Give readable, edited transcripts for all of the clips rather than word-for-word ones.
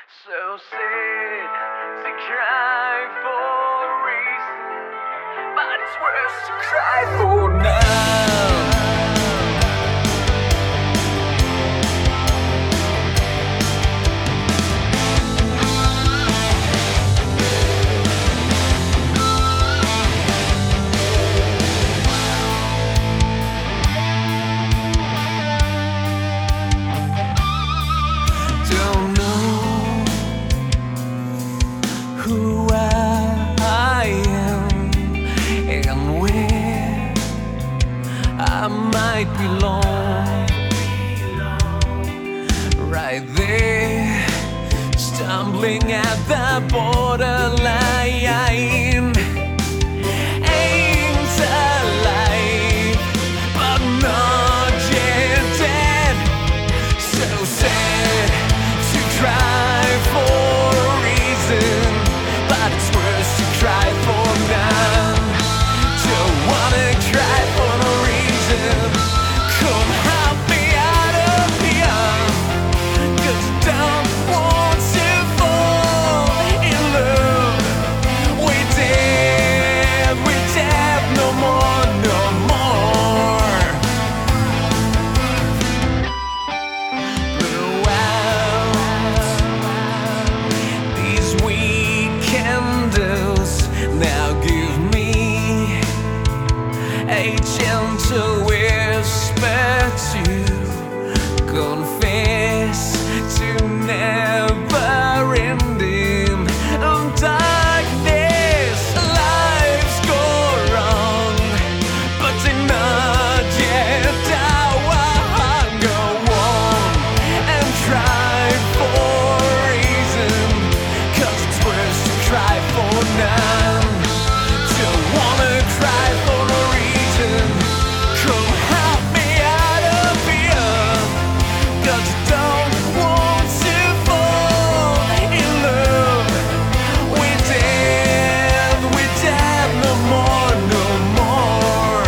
So sad to cry for a reason, but it's worse to cry for now. Don't know who I am and where I might belong. Right there, stumbling at the borderline. Ain't alive, but not yet dead. So sad to cry for a reason, but it's worse to cry for none. Don't wanna cry for no reason. Come help me out of here, 'cause I don't want to fall in love. We're dead, no more, no more. Blow out these weak candles. Now give me a gentle whisper to confess to never-ending darkness. Lives go wrong, but they're not yet out. Go on and try for a reason, 'cause it's worse to cry for none. Don't wanna cry for no reason. Come help me out of here, 'cause I don't want to fall in love. We're dead, no more, no more.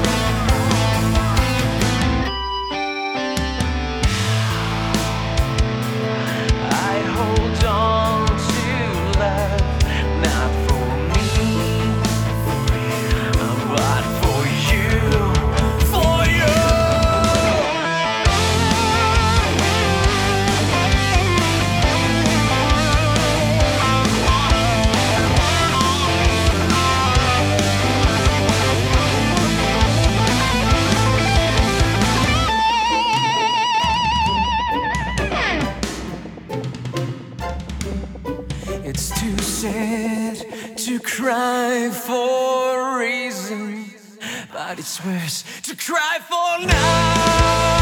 I hold on to love, not for me, but for you, for you. It's too sad to cry for a reason, but it's worse to cry for now.